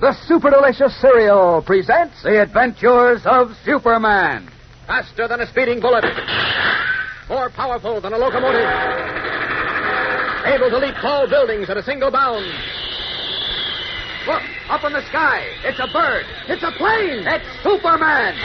the Super Delicious Cereal presents The Adventures of Superman. Faster than a speeding bullet. More powerful than a locomotive. Able to leap tall buildings at a single bound. Look, up in the sky. It's a bird. It's a plane. It's Superman.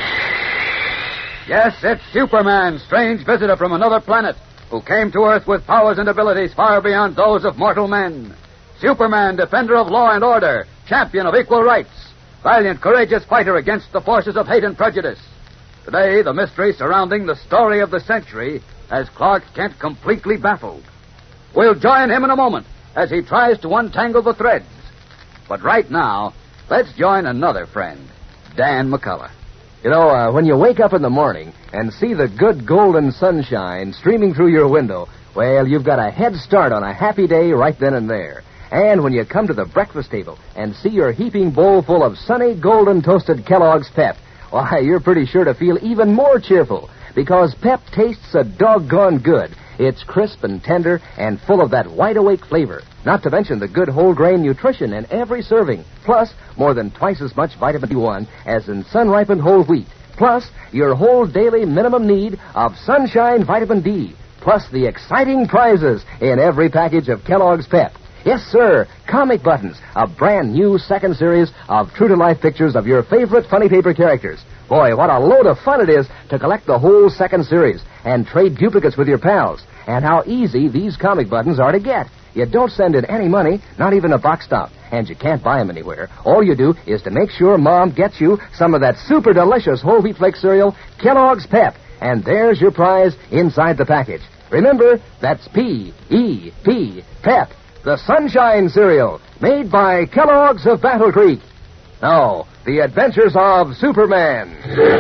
Yes, it's Superman, strange visitor from another planet, who came to Earth with powers and abilities far beyond those of mortal men. Superman, defender of law and order, champion of equal rights, valiant, courageous fighter against the forces of hate and prejudice. Today, the mystery surrounding the story of the century has Clark Kent completely baffled. We'll join him in a moment as he tries to untangle the threads. But right now, let's join another friend, Dan McCullough. You know, when you wake up in the morning and see the good golden sunshine streaming through your window, well, you've got a head start on a happy day right then and there. And when you come to the breakfast table and see your heaping bowl full of sunny, golden toasted Kellogg's Pep, why, you're pretty sure to feel even more cheerful, because Pep tastes a doggone good. It's crisp and tender and full of that wide-awake flavor, not to mention the good whole-grain nutrition in every serving, plus more than twice as much vitamin B1 as in sun-ripened whole wheat, plus your whole daily minimum need of sunshine vitamin D, plus the exciting prizes in every package of Kellogg's Pep. Yes, sir, comic buttons, a brand new second series of true-to-life pictures of your favorite funny paper characters. Boy, what a load of fun it is to collect the whole second series and trade duplicates with your pals. And how easy these comic buttons are to get. You don't send in any money, not even a box stop, and you can't buy them anywhere. All you do is to make sure Mom gets you some of that super delicious whole wheat flake cereal, Kellogg's Pep, and there's your prize inside the package. Remember, that's P-E-P, Pep, the Sunshine Cereal, made by Kellogg's of Battle Creek. Now, the adventures of Superman.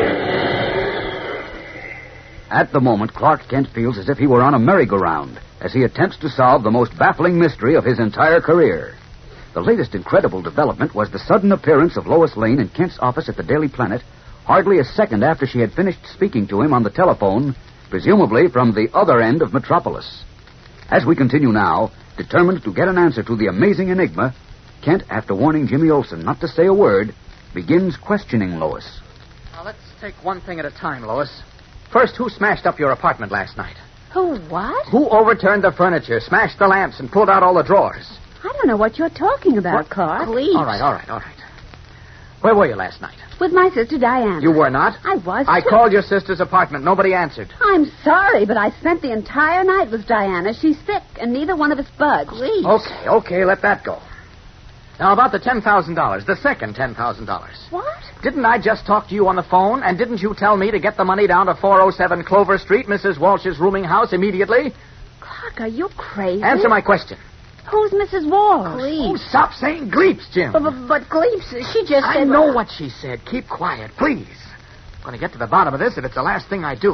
At the moment, Clark Kent feels as if he were on a merry-go-round as he attempts to solve the most baffling mystery of his entire career. The latest incredible development was the sudden appearance of Lois Lane in Kent's office at the Daily Planet, hardly a second after she had finished speaking to him on the telephone, presumably from the other end of Metropolis. As we continue now, determined to get an answer to the amazing enigma, Kent, after warning Jimmy Olsen not to say a word, begins questioning Lois. Now, let's take one thing at a time, Lois. First, who smashed up your apartment last night? Who what? Who overturned the furniture, smashed the lamps, and pulled out all the drawers? I don't know what you're talking about, Clark. Please. All right. Where were you last night? With my sister Diana. You were not? I was, I too. called your sister's apartment. Nobody answered. I'm sorry, but I spent the entire night with Diana. She's sick, and neither one of us budged. Please. Okay, let that go. Now, about the $10,000, the second $10,000. What? Didn't I just talk to you on the phone, and didn't you tell me to get the money down to 407 Clover Street, Mrs. Walsh's rooming house, immediately? Clark, are you crazy? Answer my question. Who's Mrs. Walsh? Please. Oh, stop saying Gleeps, Jim. But Gleeps, she just I said... know what she said. Keep quiet, please. I'm going to get to the bottom of this if it's the last thing I do.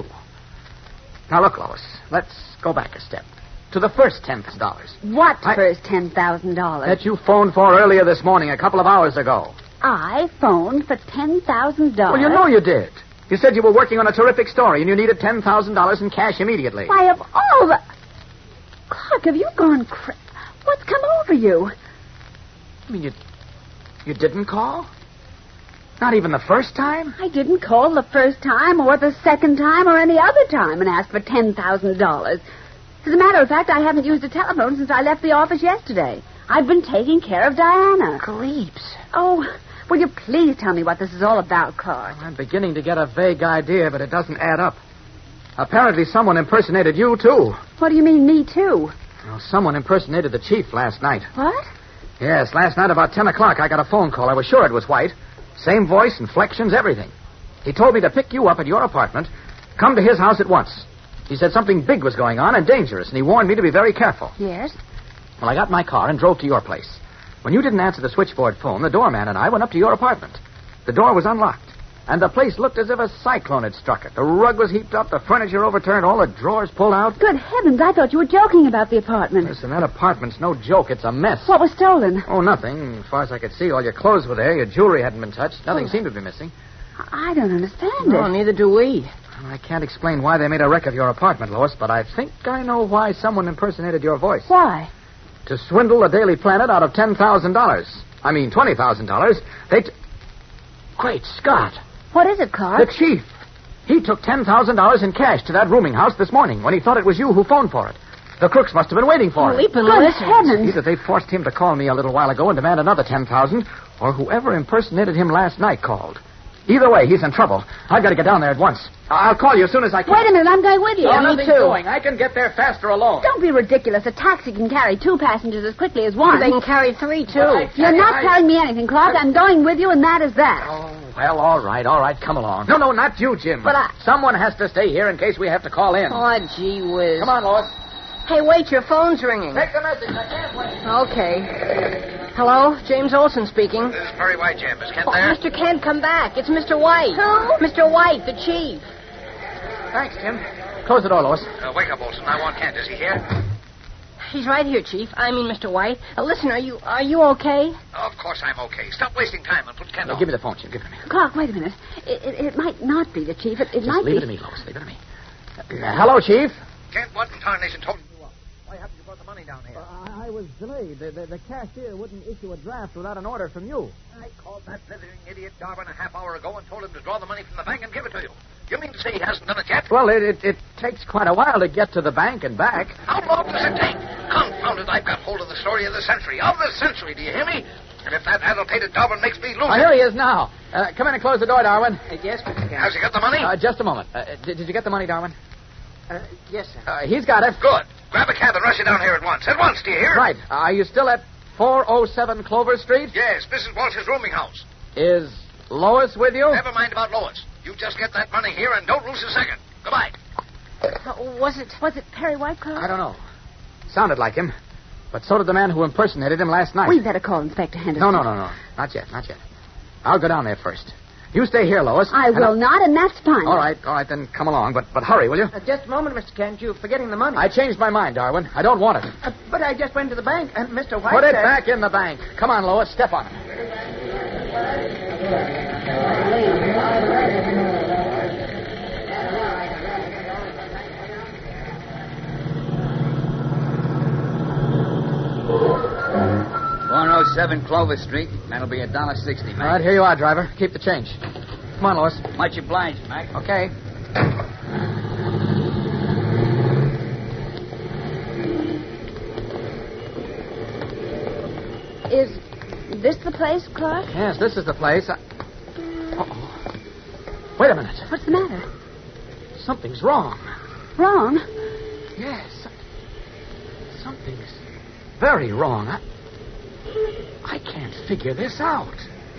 Now, look, Lois, let's go back a step. To the first $10,000. What first $10,000? That you phoned for earlier this morning, a couple of hours ago. I phoned for $10,000. Well, you know you did. You said you were working on a terrific story and you needed $10,000 in cash immediately. Why, of all the... Clark, have you gone crazy? What's come over you? I mean, you didn't call? Not even the first time? I didn't call the first time or the second time or any other time and ask for $10,000. As a matter of fact, I haven't used a telephone since I left the office yesterday. I've been taking care of Diana. Gleeps. Oh, will you please tell me what this is all about, Clark? I'm beginning to get a vague idea, but it doesn't add up. Apparently someone impersonated you, too. What do you mean, me too? Well, someone impersonated the chief last night. What? Yes, last night about 10 o'clock I got a phone call. I was sure it was White. Same voice, inflections, everything. He told me to pick you up at your apartment, come to his house at once. He said something big was going on and dangerous, and he warned me to be very careful. Yes? Well, I got in my car and drove to your place. When you didn't answer the switchboard phone, the doorman and I went up to your apartment. The door was unlocked, and the place looked as if a cyclone had struck it. The rug was heaped up, the furniture overturned, all the drawers pulled out. Good heavens, I thought you were joking about the apartment. Listen, that apartment's no joke. It's a mess. What was stolen? Oh, nothing. As far as I could see, all your clothes were there. Your jewelry hadn't been touched. Nothing seemed to be missing. I don't understand No, it. neither do we. I can't explain why they made a wreck of your apartment, Lois, but I think I know why someone impersonated your voice. Why? To swindle the Daily Planet out of $10,000. I mean, $20,000. Great Scott. What is it, Clark? The chief. He took $10,000 in cash to that rooming house this morning when he thought it was you who phoned for it. The crooks must have been waiting for him. Good heavens. Either they forced him to call me a little while ago and demand another $10,000, or whoever impersonated him last night called. Either way, he's in trouble. I've got to get down there at once. I'll call you as soon as I can. Wait a minute, I'm going with you. Oh, Me nothing's too. doing. I can get there faster alone. Don't be ridiculous. A taxi can carry 2 passengers as quickly as one. They can carry 3, too. You're not telling me anything, Clark. I'm going with you, and that is that. Oh, well, all right, come along. No, not you, Jim. But Someone has to stay here in case we have to call in. Oh, gee whiz. Come on, Lois. Hey, wait, your phone's ringing. Take the message. I can't wait. Okay. Hello, James Olson speaking. This is Perry White, Jim. Is Kent Oh, there? Mr. Kent, come back. It's Mr. White. Who? Mr. White, the chief. Thanks, Jim. Close the door, Lois. Wake up, Olson. I want Kent. Is he here? He's right here, Chief. I mean, Mr. White. Listen, are you okay? Of course I'm okay. Stop wasting time and put Kent on. Give me the phone, Jim. Give it to me. Clark, wait a minute. It might not be the chief. It Just might leave be. it to me, Lois. Leave it to me. Hello, Chief. Kent, what in tarnation told you? Why haven't you brought the money down here? I was delayed. The cashier wouldn't issue a draft without an order from you. I called that blithering idiot Darwin a half hour ago and told him to draw the money from the bank and give it to you. You mean to say he hasn't done it yet? Well, it takes quite a while to get to the bank and back. How long does it take? Confound it, I've got hold of the story of the century. Of the century, do you hear me? And if that addle-pated Darwin makes me lose Here he is now. Come in and close the door, Darwin. Yes, Mr. Kent. Has he got the money? Just a moment. Did you get the money, Darwin? Yes, sir. He's got it. Good. Grab a cab and rush it down here at once. At once, do you hear? Right. Are you still at 407 Clover Street? Yes, Mrs. Walsh's rooming house. Is Lois with you? Never mind about Lois. You just get that money here and don't lose a second. Goodbye. Was it Perry White, Clark? I don't know. Sounded like him. But so did the man who impersonated him last night. We'd better call Inspector Henderson. No. Not yet. I'll go down there first. You stay here, Lois. I will not, and that's fine. All right, then come along. But hurry, will you? Just a moment, Mr. Kent. You're forgetting the money. I changed my mind, Darwin. I don't want it. But I just went to the bank, and Mr. White Put it said... back in the bank. Come on, Lois. Step on it. $407 Clover Street. That'll be $1.60, All right, here you are, driver. Keep the change. Come on, Lois. Much obliged, Mac. Okay. Is this the place, Clark? Yes, this is the place. Uh-oh. Wait a minute. What's the matter? Something's wrong. Wrong? Yes. Something's very wrong. I can't figure this out.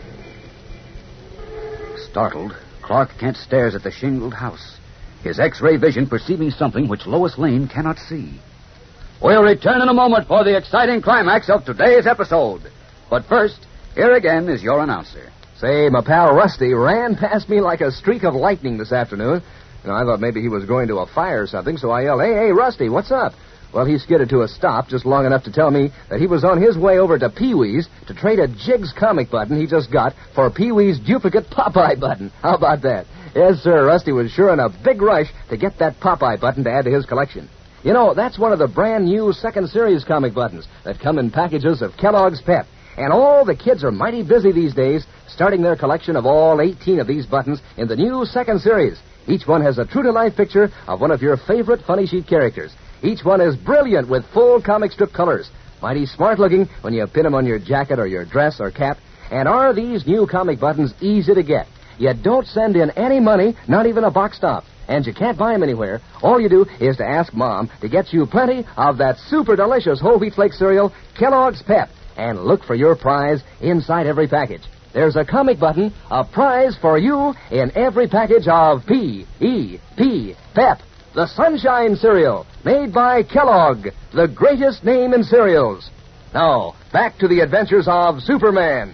Startled, Clark Kent stares at the shingled house, his X-ray vision perceiving something which Lois Lane cannot see. We'll return in a moment for the exciting climax of today's episode. But first, here again is your announcer. Say, my pal Rusty ran past me like a streak of lightning this afternoon. I thought maybe he was going to a fire or something, so I yelled, Hey, Rusty, what's up? Well, he skidded to a stop just long enough to tell me that he was on his way over to Pee-wee's to trade a Jigs comic button he just got for Pee-wee's duplicate Popeye button. How about that? Yes, sir, Rusty was sure in a big rush to get that Popeye button to add to his collection. You know, that's one of the brand new second series comic buttons that come in packages of Kellogg's Pep. And all the kids are mighty busy these days, starting their collection of all 18 of these buttons in the new second series. Each one has a true-to-life picture of one of your favorite funny sheet characters. Each one is brilliant with full comic strip colors. Mighty smart-looking when you pin them on your jacket or your dress or cap. And are these new comic buttons easy to get? You don't send in any money, not even a box stop. And you can't buy them anywhere. All you do is to ask Mom to get you plenty of that super delicious whole wheat flake cereal, Kellogg's Pep. And look for your prize inside every package. There's a comic button, a prize for you in every package of P-E-P, Pep, the Sunshine Cereal, made by Kellogg, the greatest name in cereals. Now, back to the adventures of Superman.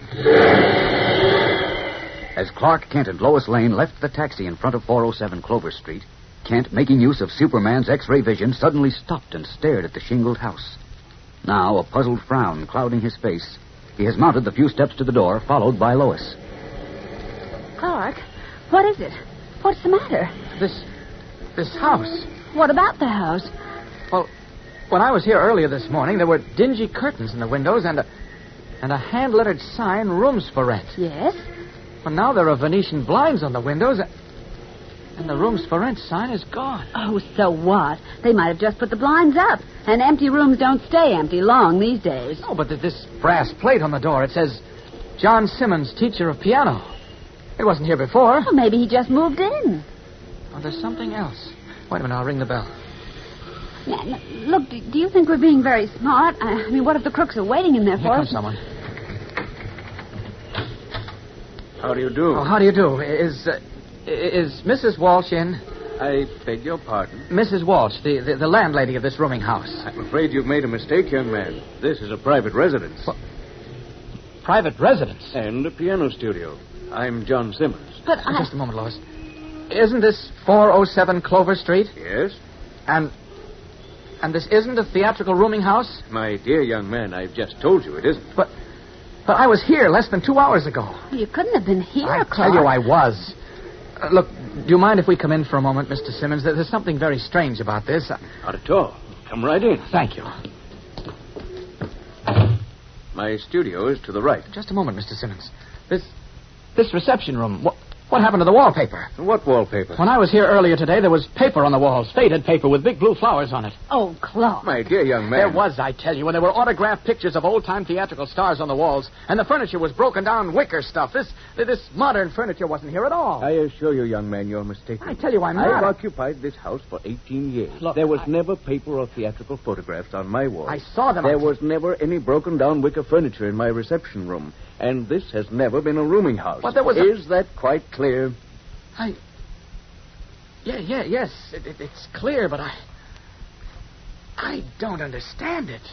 As Clark Kent and Lois Lane left the taxi in front of 407 Clover Street, Kent, making use of Superman's X-ray vision, suddenly stopped and stared at the shingled house. Now, a puzzled frown clouding his face, he has mounted the few steps to the door, followed by Lois. Clark, what is it? What's the matter? This house. What about the house? Well, when I was here earlier this morning, there were dingy curtains in the windows and And a hand-lettered sign, rooms for rent. Yes? Well, now there are Venetian blinds on the windows, and the rooms for rent sign is gone. Oh, so what? They might have just put the blinds up. And empty rooms don't stay empty long these days. Oh, but this brass plate on the door, it says, John Simmons, teacher of piano. It wasn't here before. Well, maybe he just moved in. Oh, there's something else. Wait a minute, I'll ring the bell. Now, look, do you think we're being very smart? I mean, what if the crooks are waiting in there Here for comes us? someone. How do you do? Oh, how do you do? Is Mrs. Walsh in? I beg your pardon? Mrs. Walsh, the landlady of this rooming house. I'm afraid you've made a mistake, young man. This is a private residence. What? Private residence? And a piano studio. I'm John Simmons. But Just a moment, Lois. Isn't this 407 Clover Street? Yes? And this isn't a theatrical rooming house? My dear young man, I've just told you it isn't. But I was here less than 2 hours ago. Well, you couldn't have been here, I Clark. tell you I was. Look, do you mind if we come in for a moment, Mr. Simmons? There's something very strange about this. Not at all. Come right in. Thank you. My studio is to the right. Just a moment, Mr. Simmons. This reception room, what happened to the wallpaper? What wallpaper? When I was here earlier today, there was paper on the walls, faded paper with big blue flowers on it. Oh, Clark. My dear young man. There was, I tell you, and there were autographed pictures of old-time theatrical stars on the walls, and the furniture was broken down wicker stuff. This modern furniture wasn't here at all. I assure you, young man, you're mistaken. I tell you I'm not. I've occupied this house for 18 years. Look, there was never paper or theatrical photographs on my walls. I saw them. There was never any broken-down wicker furniture in my reception room. And this has never been a rooming house. But there was Is that quite clear? Yes, it's clear, but I don't understand it.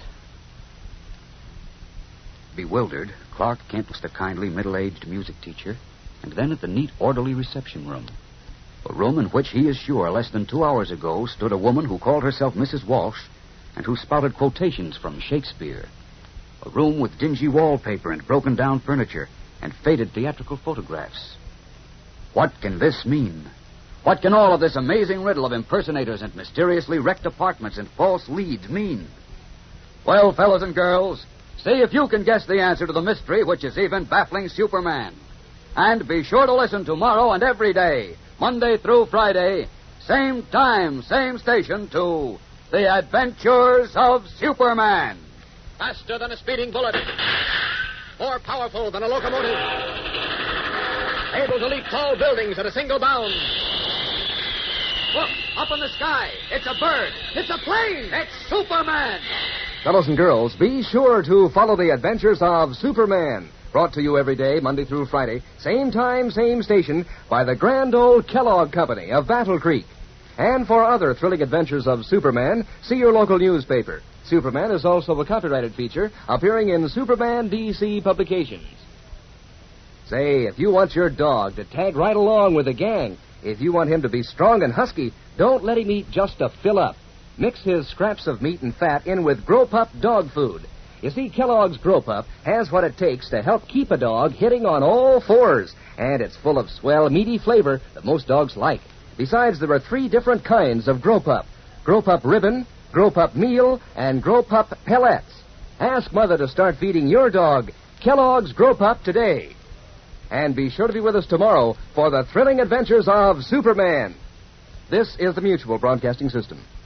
Bewildered, Clark Kent was the kindly middle-aged music teacher, and then at the neat, orderly reception room. A room in which he is sure less than 2 hours ago stood a woman who called herself Mrs. Walsh and who spouted quotations from Shakespeare. A room with dingy wallpaper and broken-down furniture and faded theatrical photographs. What can this mean? What can all of this amazing riddle of impersonators and mysteriously wrecked apartments and false leads mean? Well, fellows and girls, see if you can guess the answer to the mystery which is even baffling Superman. And be sure to listen tomorrow and every day, Monday through Friday, same time, same station, to The Adventures of Superman. Faster than a speeding bullet. More powerful than a locomotive. Able to leap tall buildings at a single bound. Look, up in the sky. It's a bird. It's a plane. It's Superman. Fellows and girls, be sure to follow the adventures of Superman. Brought to you every day, Monday through Friday, same time, same station, by the grand old Kellogg Company of Battle Creek. And for other thrilling adventures of Superman, see your local newspaper. Superman is also a copyrighted feature appearing in Superman DC publications. Say, if you want your dog to tag right along with the gang, if you want him to be strong and husky, don't let him eat just to fill up. Mix his scraps of meat and fat in with Grow Pup dog food. You see, Kellogg's Grow Pup has what it takes to help keep a dog hitting on all fours, and it's full of swell, meaty flavor that most dogs like. Besides, there are 3 different kinds of Grow Pup. Grow Pup Ribbon, Grow Pup Meal, and Grow Pup Pellets. Ask Mother to start feeding your dog Kellogg's Grow Pup today. And be sure to be with us tomorrow for the thrilling adventures of Superman. This is the Mutual Broadcasting System.